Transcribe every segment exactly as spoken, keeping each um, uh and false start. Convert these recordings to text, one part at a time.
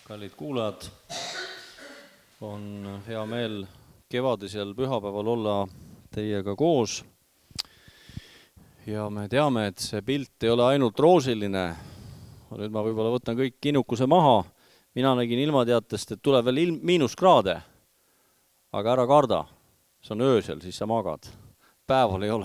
Kallid kuulajad, on hea meel kevadisel pühapäeval olla teiega koos. Ja me teame, et see pilt ei ole ainult roosiline. Nüüd ma võib-olla võtan kõik kinnukuse maha. Mina nägin ilmateatest, et tuleb veel ilm, miinuskraade. Aga ära karda. See on öösel, siis sa magad. Päeval ei ole.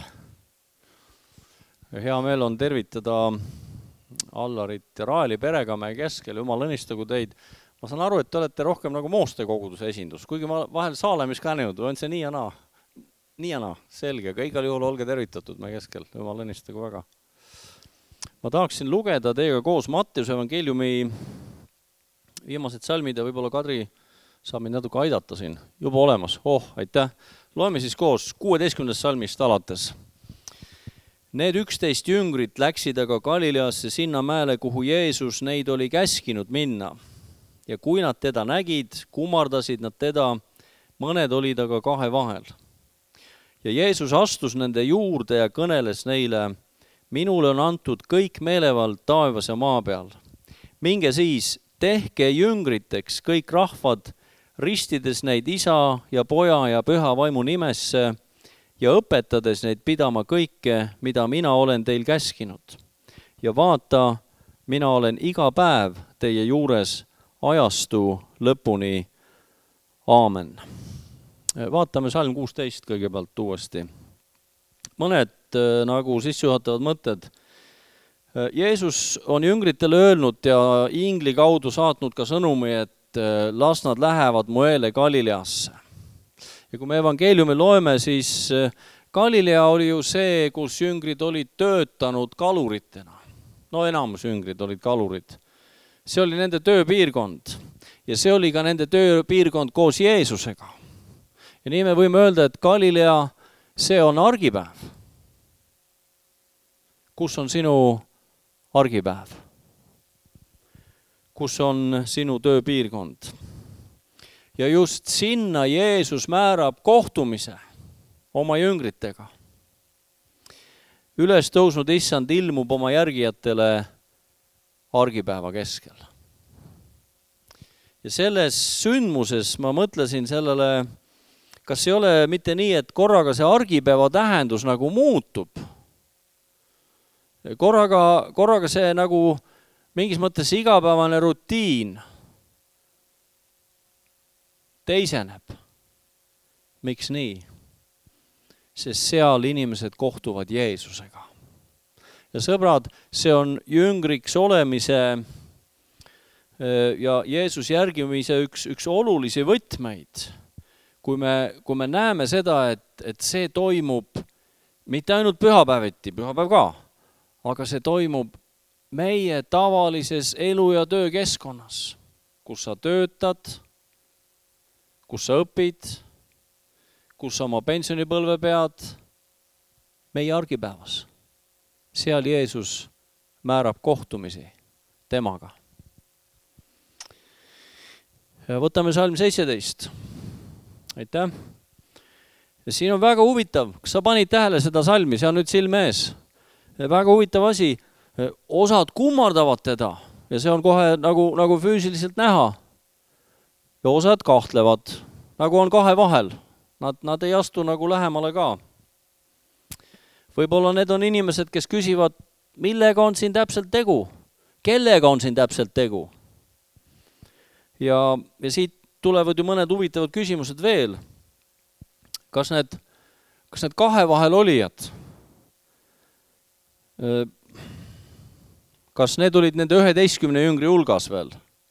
Hea meel on tervitada Allarit ja Raeli Peregamäe keskel. Jumal õnnistagu teid. Ma saan aru, et te olete rohkem nagu Mooste koguduse esindus. Kuigi ma vahel Saalemis ka näinud, on see nii ja naa. Nii ja naa, selge. Aga igal juhul olge tervitatud meie keskel. Jumal õnnistagu väga. Ma tahaksin lugeda teiega koos Matteuse evangeeliumi viimased salmid ja võib-olla Kadri saab mind natuke aidata siin. Juba olemas. Oh, aitäh. Loeme siis koos kuueteistkümnendast salmist alates. Need üksteist jüngrit läksid aga Galileasse sinna mäele, kuhu Jeesus neid oli käskinud minna. Ja kui nad teda nägid, kummardasid nad teda, mõned olid aga kahe vahel. Ja Jeesus astus nende juurde ja kõneles neile, minule on antud kõik meelevald taevas ja maa peal. Minge siis, tehke jüngriteks kõik rahvad, ristides neid isa ja poja ja püha vaimu nimesse ja õpetades neid pidama kõike, mida mina olen teil käskinud. Ja vaata, mina olen iga päev teie juures ajastu lõpuni. Aamen. Vaatame salm kuusteist kõigepealt uuesti. Mõned nagu sissejuhatavad mõtted. Jeesus on jüngritele öelnud ja ingli kaudu saatnud ka sõnumi, et las nad lähevad Moele Galileasse. Ja kui me evangeeliumi loeme, siis Galilea oli ju see, kus jüngrid olid töötanud kaluritena. No enamus jüngrid olid kalurid. See oli nende tööpiirkond ja see oli ka nende tööpiirkond koos Jeesusega. Ja nii me võime öelda, et Galilea, see on argipäev. Kus on sinu argipäev? Kus on sinu tööpiirkond? Ja just sinna Jeesus määrab kohtumise oma jüngritega. Üles tõusnud issand ilmub oma järgijatele argipäeva keskel. Ja selles sündmuses ma mõtlesin sellele, kas ei ole mitte nii, et korraga see argipäeva tähendus nagu muutub. Korraga, korraga see nagu mingis mõttes igapäevane rutiin teiseneb. Miks nii? Sest seal inimesed kohtuvad Jeesusega. Ja sõbrad, see on jüngriks olemise ja Jeesus järgimise üks, üks olulisi võtmeid. Kui me, kui me näeme seda, et, et see toimub mitte ainult pühapäeviti, pühapäev ka, aga see toimub meie tavalises elu- ja töökeskkonnas, kus sa töötad, kus sa õpid, kus sa oma pensionipõlve pead, meie argipäevas. Seal Jeesus määrab kohtumisi temaga. Ja võtame salm seitseteist. Aitäh. Ja siin on väga huvitav. Kas sa panid tähele seda salmi? See on nüüd silme ees. Väga huvitav asi. Osad kummardavad teda ja see on kohe nagu, nagu füüsiliselt näha. Ja osad kahtlevad, nagu on kahe vahel. Nad, nad ei astu nagu lähemale ka. Võib-olla need on inimesed, kes küsivad, millega on siin täpselt tegu? Kellega on siin täpselt tegu? Ja, ja siit tulevad ju mõned huvitavad küsimused veel. Kas need, kas need kahe vahel olijad? Kas need olid nende üheteistkümne jüngri hulgas veel?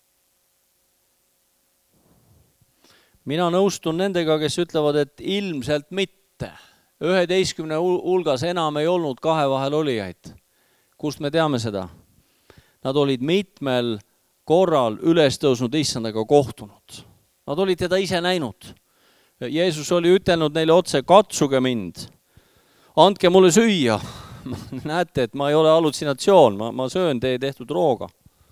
Mina nõustun nendega, kes ütlevad, et ilmselt mitte. üheteistkümne hulgas enam ei olnud kahe vahel olijaid. Kust me teame seda? Nad olid mitmel korral üles tõusnud issandaga kohtunud. Nad olid teda ise näinud. Jeesus oli ütelnud neile otse, katsuge mind. Andke mulle süüa. Näete, et ma ei ole halutsinatsioon, ma, ma söön teie tehtud rooga.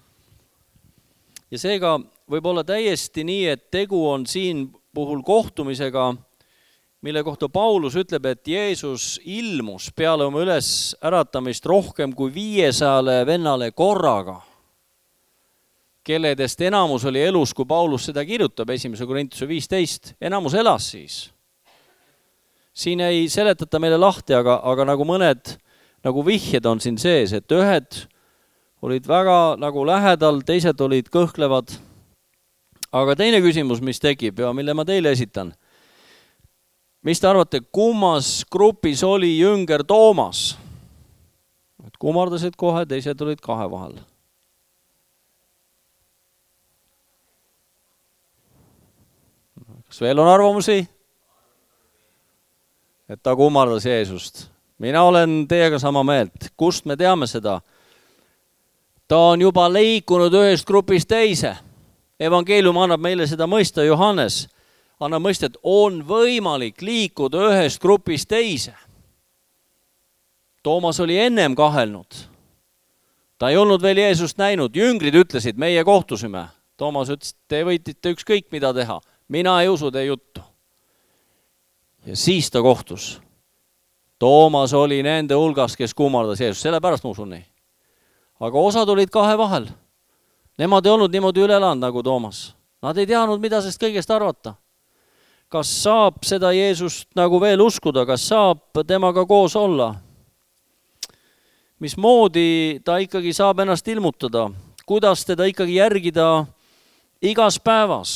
Ja seega võib olla täiesti nii, et tegu on siin puhul kohtumisega, mille kohta Paulus ütleb, et Jeesus ilmus peale oma üles äratamist rohkem kui viiesajale vennale korraga. kelledest enamus oli elus, kui Paulus seda kirjutab, esimese Korintuse viisteist, enamus elas siis. Siin ei seletata meile lahti, aga, aga nagu mõned nagu vihjed on siin sees, et ühed olid väga nagu lähedal, teised olid kõhklevad. Aga teine küsimus, mis tekib ja mille ma teile esitan. Mis te arvate, kummas grupis oli jünger Toomas? Et kummardasid kohe, teised olid kahe vahel. Kas veel on arvamusi? Et ta kummardas Jeesust. Mina olen teiega sama meelt. Kust me teame seda? Ta on juba liikunud ühest grupist teise. Evangeelium annab meile seda mõista, Johannes annab mõista, et on võimalik liikuda ühest grupist teise. Toomas oli ennem kahelnud. Ta ei olnud veel Jeesust näinud. Jüngrid ütlesid, meie kohtusime. Toomas ütles, te võitite ükskõik mida teha. Mina ei usu teie juttu. Ja siis ta kohtus. Toomas oli nende hulgas, kes kummardas Jeesust. Sellepärast ma usun nii. Aga osad olid kahe vahel. Nemad ei olnud niimoodi üle elanud nagu Toomas. Nad ei teadnud, mida sest kõigest arvata. Kas saab seda Jeesust nagu veel uskuda? Kas saab temaga koos olla? Mismoodi ta ikkagi saab ennast ilmutada? Kuidas teda ikkagi järgida igas päevas?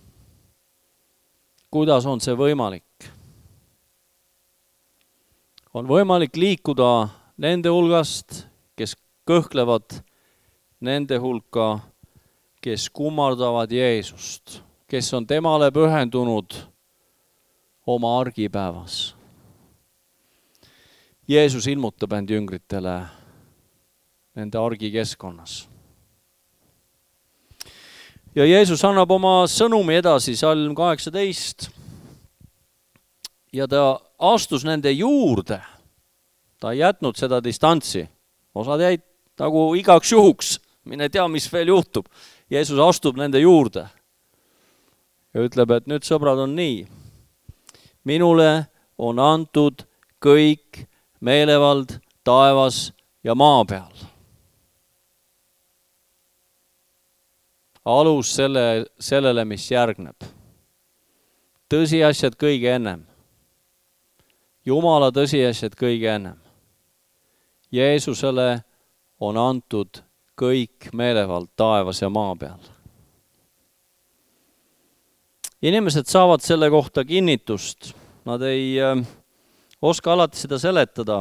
Kuidas on see võimalik? On võimalik liikuda nende hulgast, kes kõhklevad, nende hulka, kes kummardavad Jeesust, kes on temale pühendunud oma argipäevas. Jeesus ilmutab end jüngritele nende argikeskkonnas. Ja Jeesus annab oma sõnumi edasi, salm kaheksateist, ja ta astus nende juurde. Ta ei jätnud seda distantsi. Osad jäid nagu igaks juhuks, mine tea, mis veel juhtub. Jeesus astub nende juurde ja ütleb, et nüüd sõbrad on nii. Minule on antud kõik meelevald taevas ja maa peal. Alus selle, sellele, mis järgneb. Tõsiasjad kõige ennem. Jumala tõsiasjad kõige ennem. Jeesusele on antud kõik meelevald taevas ja maa peal. Inimesed saavad selle kohta kinnitust. Nad ei äh, oska alati seda seletada.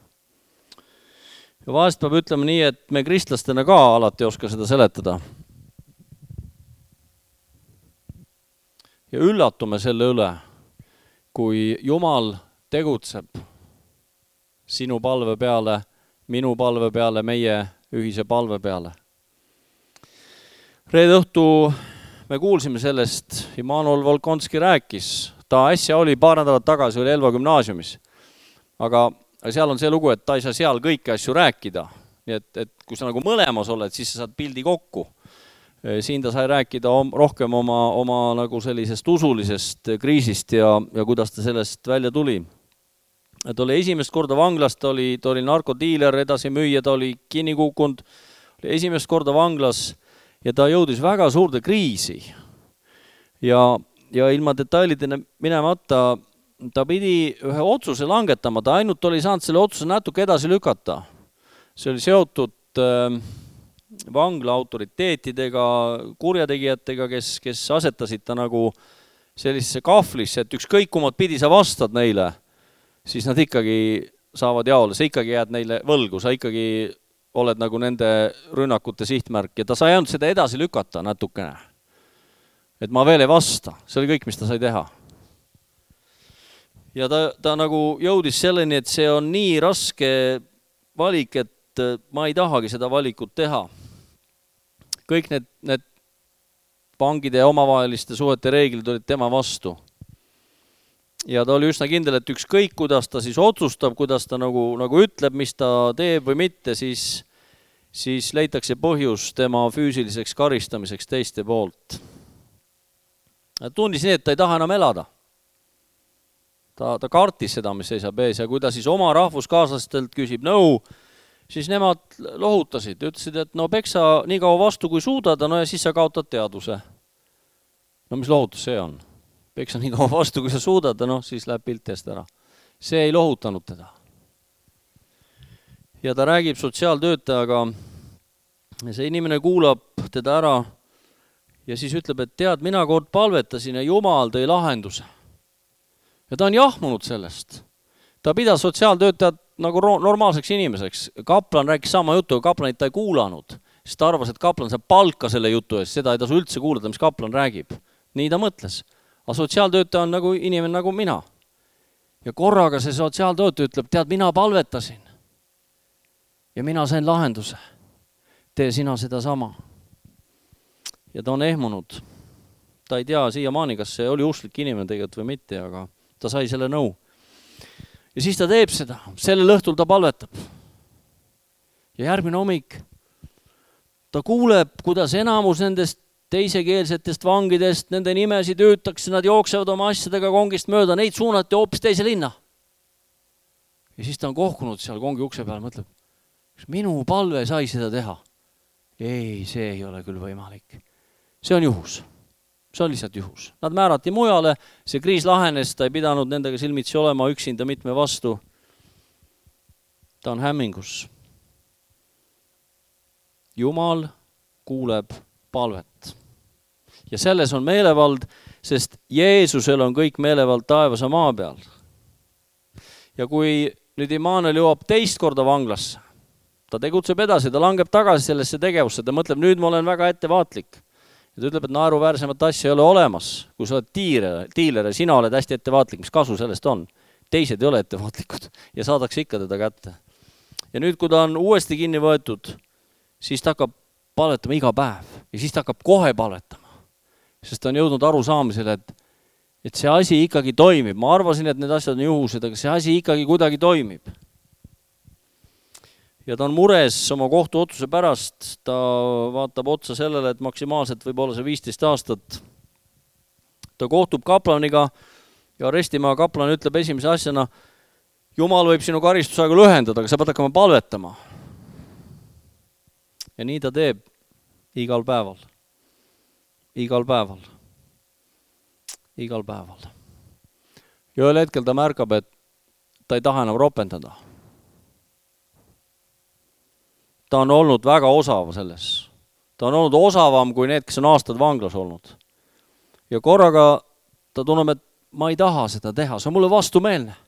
Ja vahest peab ütlema nii, et me kristlastena ka alati oska seda seletada. Ja üllatume selle üle, kui Jumal tegutseb sinu palve peale, minu palve peale, meie ühise palve peale. Reede õhtu me kuulsime sellest, Immanuel Volkonski rääkis, ta äsja oli paar nädalat tagasi, oli Elva gümnaasiumis, aga seal on see lugu, et ta ei saa seal kõiki asju rääkida, nii et, et kui sa nagu mõlemas oled, siis sa saad pildi kokku. Siin ta sai rääkida rohkem oma, oma nagu sellisest usulisest kriisist ja, ja kuidas ta sellest välja tuli. Ta oli esimest korda vanglas, ta oli, ta oli narkodiiler, edasi müüja, ta oli kinni kukkunud, oli esimest korda vanglas ja ta jõudis väga suurde kriisi. Ja, ja ilma detailidena minemata, ta pidi ühe otsuse langetama, ta ainult oli saanud selle otsuse natuke edasi lükata. See oli seotud äh, vangla autoriteetidega, kurjategijatega, kes, kes asetasid ta nagu sellisesse kahvlisse, et ükskõik kumad pidi sa vastad neile, siis nad ikkagi saavad jaole, sa ikkagi jääd neile võlgu, sa ikkagi oled nagu nende rünnakute sihtmärk ja ta sai ainult seda edasi lükata natukene. Et ma veel ei vasta, see oli kõik, mis ta sai teha. Ja ta, ta nagu jõudis selleni, et see on nii raske valik, et ma ei tahagi seda valikut teha. Kõik need, need pangide ja omavaheliste suhete reeglid olid tema vastu. Ja ta oli üsna kindel, et ükskõik, kuidas ta siis otsustab, kuidas ta nagu, nagu ütleb, mis ta teeb või mitte, siis, siis leitakse põhjus tema füüsiliseks karistamiseks teiste poolt. Ta tundis nii, et ta ei taha enam elada. Ta, ta kartis seda, mis seisab ees ja kui ta siis oma rahvuskaaslastelt küsib nõu siis nemad lohutasid, ütlesid, et no peksa nii kaua vastu, kui suudad, no ja siis sa kaotad teadvuse. No mis lohutus see on? Peksa nii kaua vastu, kui sa suudad, no siis läheb pilt eest ära. See ei lohutanud teda. Ja ta räägib sotsiaaltöötajaga, see inimene kuulab teda ära ja siis ütleb, et tead, mina kord palvetasin ja Jumal tõi lahenduse. Ja ta on jahmunud sellest. Ta pidas sotsiaaltöötajat nagu normaalseks inimeseks. Kaplan rääkis sama juttu, aga kaplanit ta ei kuulanud. Siis ta arvas, et kaplan saab palka selle jutu eest, seda ei tasu üldse kuulata, mis kaplan räägib. Nii ta mõtles. Aga sotsiaaltöötaja on nagu inimene nagu mina. Ja korraga see sotsiaaltöötaja ütleb, tead, mina palvetasin. Ja mina sain lahenduse. Tee sina seda sama. Ja ta on ehmunud. Ta ei tea siiamaani, kas see oli usklik inimene tegelikult või mitte, aga ta sai selle nõu. Ja siis ta teeb seda. Sellel õhtul ta palvetab. Ja järgmine hommik ta kuuleb, kuidas enamus nendest teisekeelsetest vangidest, nende nimesid öötakse, nad jooksevad oma asjadega kongist mööda, neid suunati hoopis teise linna. Ja siis ta on kohkunud seal kongi ukse peal, mõtleb, kas minu palve sai seda teha? Ei, see ei ole küll võimalik. See on juhus. See on lihtsalt juhus. Nad määrati mujale, see kriis lahenes, ta ei pidanud nendega silmitsi olema üksinda mitme vastu. Ta on hämmingus. Jumal kuuleb palvet. Ja selles on meelevald, sest Jeesusel on kõik meelevald taevas ja maa peal. Ja kui nüüd Immanuel jõuab teist korda vanglasse, ta tegutseb edasi, ta langeb tagasi sellesse tegevusse, ta mõtleb, nüüd ma olen väga ettevaatlik. Ja ta ütleb, et naeruväärsemat asja ei ole olemas, kui sa oled tiiler, tiiler ja sina oled hästi ettevaatlik, mis kasu sellest on. Teised ei ole ettevaatlikud ja saadakse ikka teda kätte. Ja nüüd, kui ta on uuesti kinni võetud, siis ta hakkab palvetama iga päev ja siis ta hakkab kohe palvetama. Sest ta on jõudnud aru saamisele, et, et see asi ikkagi toimib. Ma arvasin, et need asjad on juhused, aga see asi ikkagi kuidagi toimib. Ja ta on mures oma kohtuotsuse pärast. Ta vaatab otsa sellele, et maksimaalselt võib olla see viisteist aastat. Ta kohtub kaplaniga ja arestimaa kaplan ütleb esimese asjana, Jumal võib sinu karistusaega lühendada, aga sa pead hakkama palvetama. Ja nii ta teeb igal päeval. Igal päeval. Igal päeval. Ja ühel hetkel ta märkab, et ta ei taha enam ropendada. Ta on olnud väga osav selles. Ta on olnud osavam kui need, kes on aastad vanglas olnud. Ja korraga ta tunneb, et ma ei taha seda teha, see on mulle vastumeelne.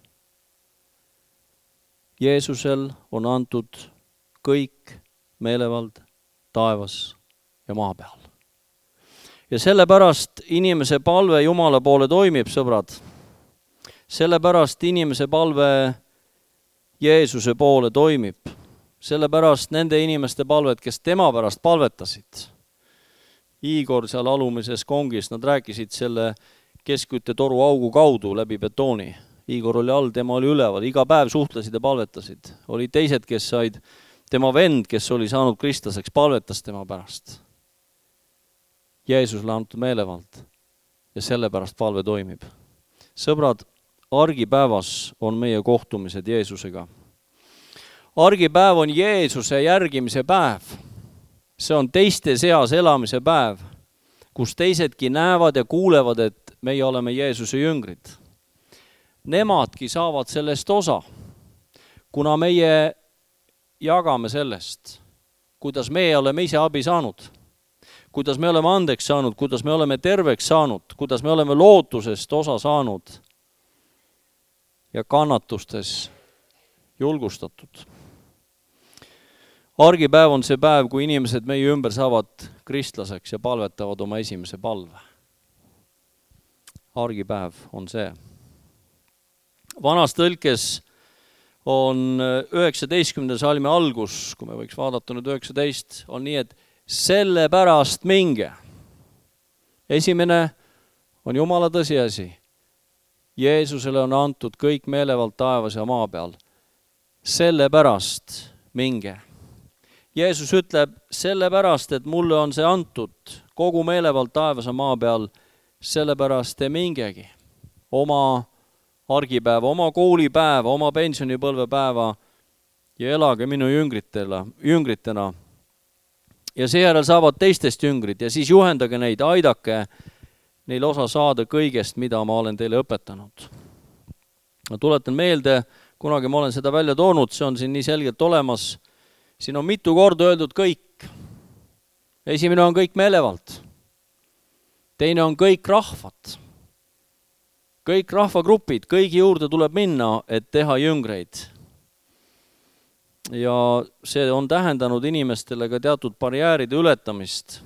Jeesusel on antud kõik meelevald taevas ja maa peal. Ja sellepärast inimese palve Jumala poole toimib, sõbrad. Sellepärast inimese palve Jeesuse poole toimib. Sellepärast nende inimeste palved, kes tema pärast palvetasid. Igor seal alumises kongis, nad rääkisid selle keskkütte toru augu kaudu läbi betooni. Igor oli all, tema oli üleval, iga päev suhtlesid ja palvetasid. Oli teised, kes said, tema vend, kes oli saanud kristlaseks, palvetas tema pärast. Jeesusele antud meelevald ja sellepärast palve toimib. Sõbrad, argipäevas on meie kohtumised Jeesusega. Argipäev on Jeesuse järgimise päev. See on teiste seas elamise päev, kus teisedki näevad ja kuulevad, et meie oleme Jeesuse jüngrid. Nemadki saavad sellest osa, kuna meie jagame sellest, kuidas meie oleme ise abi saanud, kuidas me oleme andeks saanud, kuidas me oleme terveks saanud, kuidas me oleme lootusest osa saanud ja kannatustes julgustatud. Argipäev on see päev, kui inimesed meie ümber saavad kristlaseks ja palvetavad oma esimese palve. Argipäev on see. Vanas tõlkes on üheksateistkümnenda salmi algus, kui me võiks vaadata nüüd üheksateist, on nii, et selle pärast minge. Esimene on Jumala tõsiasi. Jeesusele on antud kõik meelevald taevas ja maa peal. Selle pärast minge. Jeesus ütleb, selle pärast, et mulle on see antud kogu meelevald taevas ja maa peal, selle pärast te mingegi oma argipäeva, oma koolipäeva, oma pensionipõlvepäeva ja elage minu jüngritele, jüngritena. Ja seejärel saavad teistest jüngrid ja siis juhendage neid, aidake neil osa saada kõigest, mida ma olen teile õpetanud. Ma tuletan meelde, kunagi ma olen seda välja toonud, see on siin nii selgelt olemas. Siin on mitu korda öeldud kõik. Esimene on kõik meelevald. Teine on kõik rahvad. Kõik rahvagrupid, kõigi juurde tuleb minna, et teha jüngreid. Ja see on tähendanud inimestele ka teatud barjääride ületamist.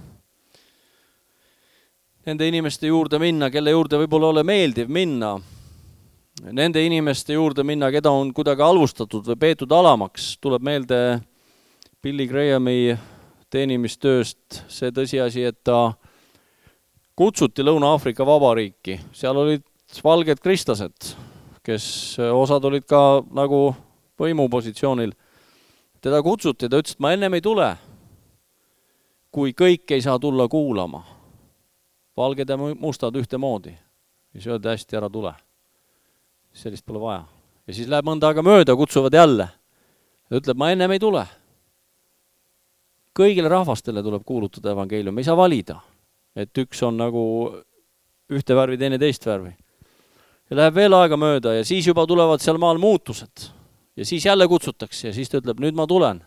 Nende inimeste juurde minna, kelle juurde võib-olla ole meeldiv minna. Nende inimeste juurde minna, keda on kuidagi alvustatud või peetud alamaks. Tuleb meelde Billy Grahami teenimistööst see tõsiasi, et ta kutsuti Lõuna-Aafrika Vabariiki. Seal olid valged kristlased, kes osad olid ka nagu võimupositsioonil. Teda kutsuti, ta ütles, et ma ennem ei tule, kui kõik ei saa tulla kuulama. Valged ja mustad ühte moodi. Ja siis öeldi hästi, ära tule. Sellist pole vaja. Ja siis läheb mõnda aega mööda, kutsuvad jälle. Ja ütleb, ma ennem ei tule. Kõigile rahvastele tuleb kuulutada evangeelium. Ei saa valida, et üks on nagu ühte värvi, teine teist värvi. Ja läheb veel aega mööda ja siis juba tulevad seal maal muutused. Ja siis jälle kutsutakse ja siis ta ütleb, nüüd ma tulen.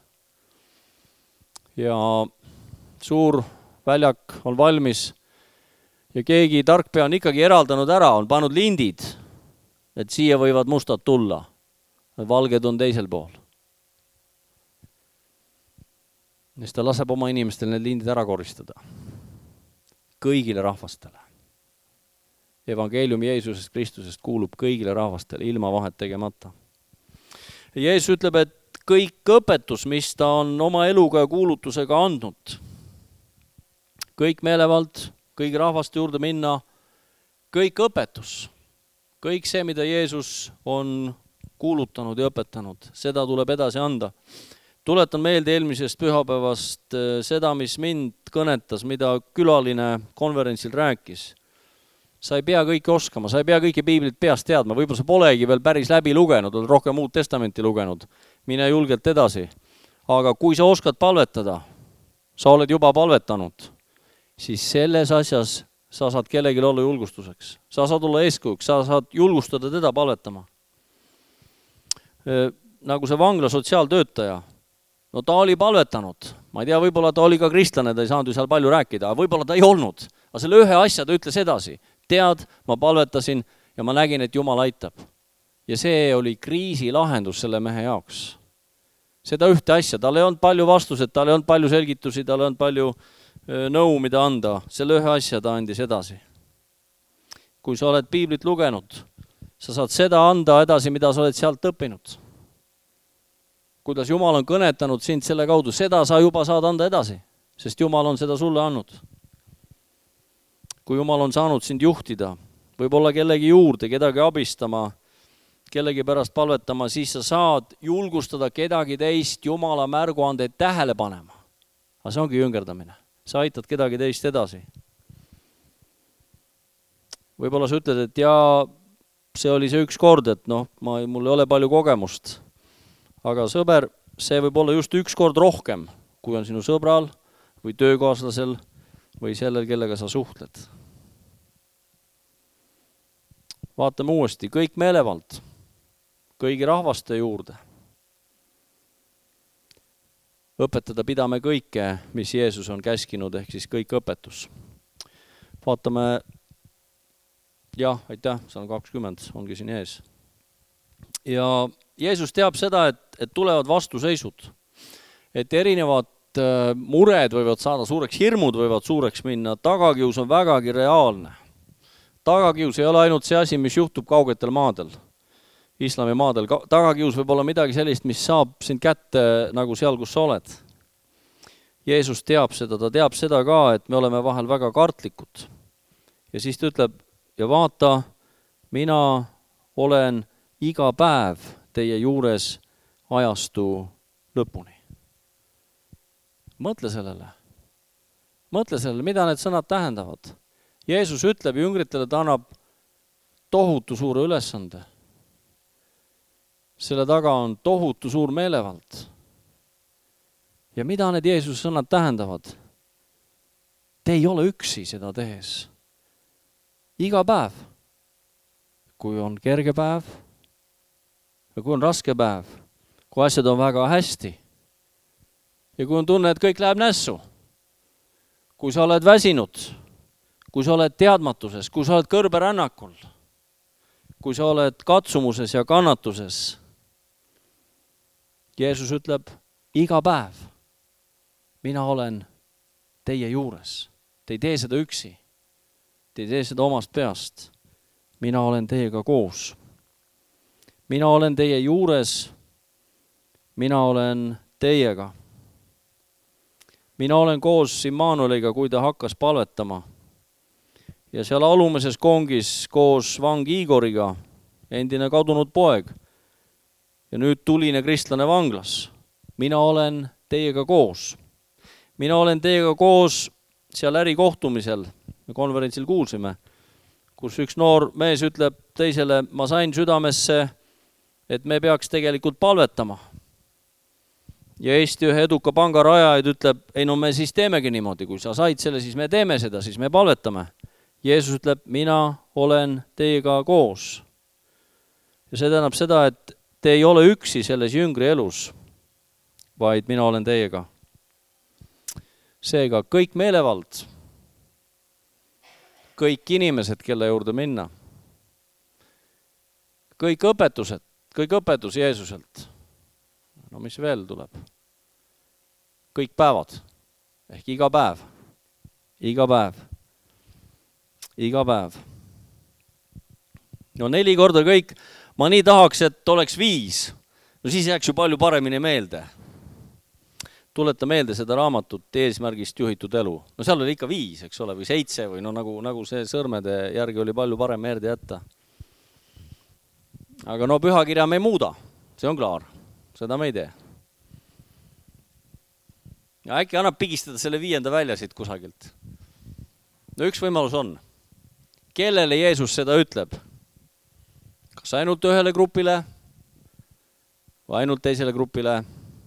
Ja suur väljak on valmis ja keegi tarkpea on ikkagi eraldanud ära, on pannud lindid, et siia võivad mustad tulla. Valged on teisel pool. Ja siis ta laseb oma inimestel need lindid ära koristada. Kõigile rahvastele. Evangeelium Jeesusest Kristusest kuulub kõigile rahvastele, ilma vahet tegemata. Jeesus ütleb, et kõik õpetus, mis ta on oma eluga ja kuulutusega andnud, kõik meelevald, kõigi rahvaste juurde minna, kõik õpetus, kõik see, mida Jeesus on kuulutanud ja õpetanud, seda tuleb edasi anda. Tuletan meelde eelmisest pühapäevast seda, mis mind kõnetas, mida külaline konverentsil rääkis. Sa ei pea kõike oskama, sa ei pea kõike piiblit peast teadma, võib-olla sa polegi veel päris läbi lugenud, oled rohkem uut testamenti lugenud, mine julgelt edasi. Aga kui sa oskad palvetada, sa oled juba palvetanud, siis selles asjas sa saad kellelgi olla julgustuseks. Sa saad olla eeskujuks, sa saad julgustada teda palvetama. Nagu see vangla sotsiaaltöötaja, no ta oli palvetanud, ma ei tea, võib-olla ta oli ka kristlane, ta ei saanud ju seal palju rääkida, aga võib-olla ta ei olnud, aga selle ühe asja ta ütles edasi. Tead, ma palvetasin ja ma nägin, et Jumal aitab. Ja see oli kriisi lahendus selle mehe jaoks. Seda ühte asja, tal ei olnud palju vastused, tal ei olnud palju selgitusi, tal ei olnud palju nõu, mida anda. Selle ühe asja ta andis edasi. Kui sa oled piiblit lugenud, sa saad seda anda edasi, mida sa oled sealt õppinud. Kuidas Jumal on kõnetanud sind selle kaudu, seda sa juba saad anda edasi, sest Jumal on seda sulle andnud. Kui Jumal on saanud sind juhtida, võib-olla kellegi juurde, kedagi abistama, kellegi pärast palvetama, siis sa saad julgustada kedagi teist Jumala märguandeid tähele panema. Aga see ongi jüngerdamine. Sa aitad kedagi teist edasi. Võib-olla sa ütled, et jaa, see oli see üks kord, et noh, ma, mul ei ole palju kogemust. Aga sõber, see võib olla just üks kord rohkem, kui on sinu sõbral või töökaaslasel või sellel, kellega sa suhtled. Vaatame uuesti, kõik meelevald, kõigi rahvaste juurde. Õpetada pidame kõike, mis Jeesus on käskinud, ehk siis kõik õpetus. Vaatame, jah, aitäh, see on kakskümmend, ongi siin ees. Ja Jeesus teab seda, et, et tulevad vastuseisud, et erinevad mured võivad saada suureks, hirmud võivad suureks minna, tagakius on vägagi reaalne. Tagakius ei ole ainult see asi, mis juhtub kaugetel maadel, islami maadel. Tagakius võib olla midagi sellist, mis saab sind kätte nagu seal, kus sa oled. Jeesus teab seda, ta teab seda ka, et me oleme vahel väga kartlikud. Ja siis ta ütleb, ja vaata, mina olen iga päev teie juures ajastu lõpuni. Mõtle sellele. Mõtle sellele, mida need sõnad tähendavad. Jeesus ütleb, jüngritele ta annab tohutu suure ülesande. selle taga on tohutu suur meelevald. Ja mida need Jeesuse sõnad tähendavad? Te ei ole üksi seda tehes. Iga päev, kui on kerge päev ja kui on raske päev, kui asjad on väga hästi ja kui on tunne, et kõik läheb nässu, kui sa oled väsinud, kui sa oled teadmatuses, kui sa oled kõrberännakul, kui sa oled katsumuses ja kannatuses, Jeesus ütleb, iga päev mina olen teie juures. Te ei tee seda üksi. Te ei tee seda omast peast. Mina olen teiega koos. Mina olen teie juures. Mina olen teiega. Mina olen koos Immanueliga, kui ta hakkas palvetama. Ja seal alumises kongis koos vang Igoriga, endine kadunud poeg. Ja nüüd tuline kristlane vanglas. Mina olen teiega koos. Mina olen teiega koos seal ärikohtumisel, me konverentsil kuulsime, kus üks noor mees ütleb teisele, ma sain südamesse, et me peaks tegelikult palvetama. Ja Eesti ühe eduka panga rajaid ütleb, ei no me siis teemegi niimoodi, kui sa said selle, siis me teeme seda, siis me palvetame. Jeesus ütleb, mina olen teiega koos. Ja see tähendab seda, et te ei ole üksi selles jüngri elus, vaid mina olen teiega. Seega kõik meelevald, kõik inimesed, kelle juurde minna, kõik õpetused, kõik õpetus Jeesuselt, no mis veel tuleb? Kõik päevad, ehk iga päev, iga päev, iga päev. No neli korda kõik, ma nii tahaks, et oleks viis, no siis jääks ju palju paremini meelde. Tuleta meelde seda raamatut eesmärgist juhitud elu. No seal oli ikka viis, eks ole, või seitse, või no nagu, nagu see sõrmede järgi oli palju parem meelde jätta. Aga no pühakirja me ei muuda, see on klaar, seda me ei tee. Ja äkki annab pigistada selle viienda välja siit kusagilt. No üks võimalus on. Kellele Jeesus seda ütleb? Kas ainult ühele grupile või ainult teisele grupile?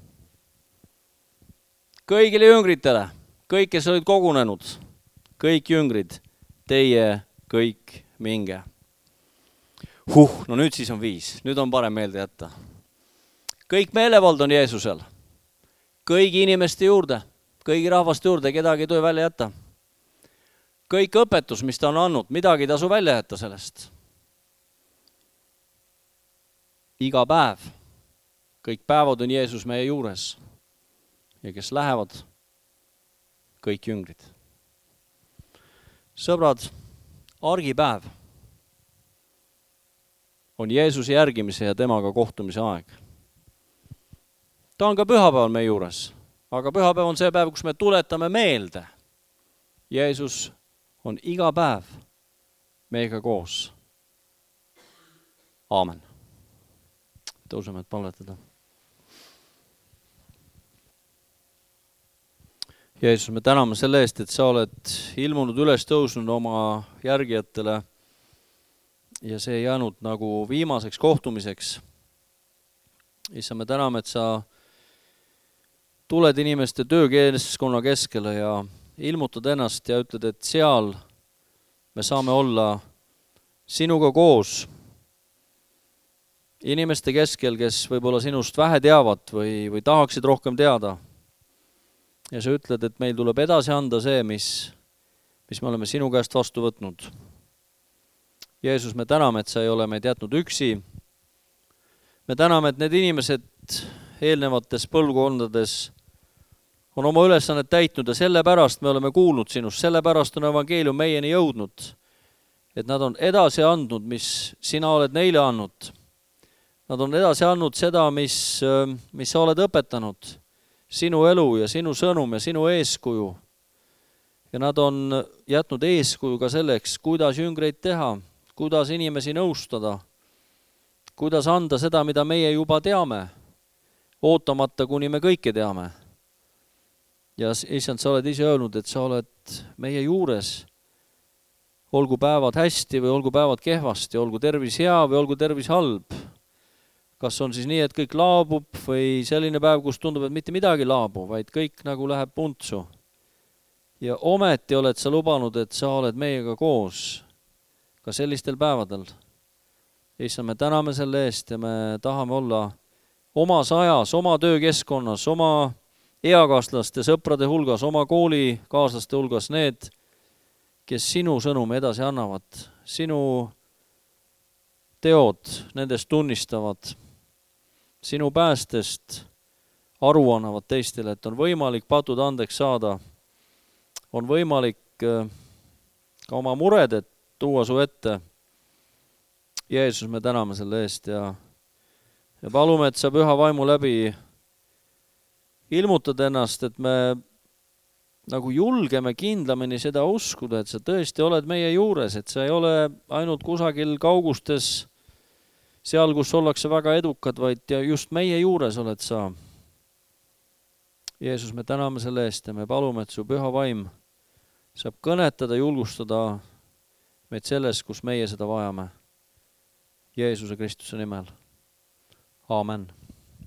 Kõigile jüngritele, kõik, kes olid kogunenud, kõik jüngrid, teie kõik minge. Huh, no nüüd siis on viis, nüüd on parem meelde jätta. Kõik meelevald on Jeesusel, kõigi inimeste juurde, kõigi rahvaste juurde, kedagi ei tohi välja jätta. Kõik õpetus, mis ta on andnud, midagi ei tasu välja jätta sellest. Iga päev, kõik päevad on Jeesus meie juures. Ja kes lähevad, kõik jüngrid. Sõbrad, argipäev on Jeesuse järgimise ja temaga kohtumise aeg. Ta on ka pühapäeval meie juures, aga pühapäev on see päev, kus me tuletame meelde. Jeesus on iga päev meiega koos. Aamen. Tõuseme, et palvetada. Jeesus, me täname selle eest, et sa oled ilmunud üles tõusnud oma järgijatele ja see ei jäänud nagu viimaseks kohtumiseks. Issa, me täname, et sa tuled inimeste töökeskkonna keskele ja ilmutad ennast ja ütled, et seal me saame olla sinuga koos inimeste keskel, kes võib-olla sinust vähe teavad või, või tahaksid rohkem teada. Ja sa ütled, et meil tuleb edasi anda see, mis, mis me oleme sinu käest vastu võtnud. Jeesus, me täname, et sa ei ole meid jätnud üksi. Me täname, et need inimesed eelnevates põlvkondades on oma ülesannet täitnud ja sellepärast me oleme kuulnud sinust, sellepärast on evangeelium meieni jõudnud, et nad on edasi andnud, mis sina oled neile andnud. Nad on edasi andnud seda, mis, mis sa oled õpetanud. Sinu elu ja sinu sõnum ja sinu eeskuju. Ja nad on jätnud eeskuju ka selleks, kuidas jüngreid teha, kuidas inimesi nõustada, kuidas anda seda, mida meie juba teame, ootamata, kuni me kõike teame. Ja issand, sa oled ise öelnud, et sa oled meie juures, olgu päevad hästi või olgu päevad kehvasti, olgu tervis hea või olgu tervis halb. kas on siis nii, et kõik laabub või selline päev, kus tundub, et mitte midagi laabu, vaid kõik nagu läheb puntsu. Ja ometi oled sa lubanud, et sa oled meiega koos ka sellistel päevadel. Issand, me täname selle eest ja me tahame olla omas ajas, oma töökeskkonnas, oma eakaaslaste, sõprade hulgas, oma koolikaaslaste hulgas need, kes sinu sõnumi edasi annavad, sinu teod nendest tunnistavad, sinu päästest aru annavad teistele, et on võimalik patud andeks saada, on võimalik ka oma muredet tuua su ette. Jeesus, me täname selle eest ja, ja palume, et sa püha vaimu läbi ilmutad ennast, et me nagu julgeme kindlamini seda uskuda, et sa tõesti oled meie juures, et sa ei ole ainult kusagil kaugustes, seal, kus ollakse väga edukad, vaid ja just meie juures oled sa. Jeesus, me täname selle eest ja me palume, et su püha vaim saab kõnetada, julgustada meid selles, kus meie seda vajame. Jeesuse Kristuse nimel. Aamen.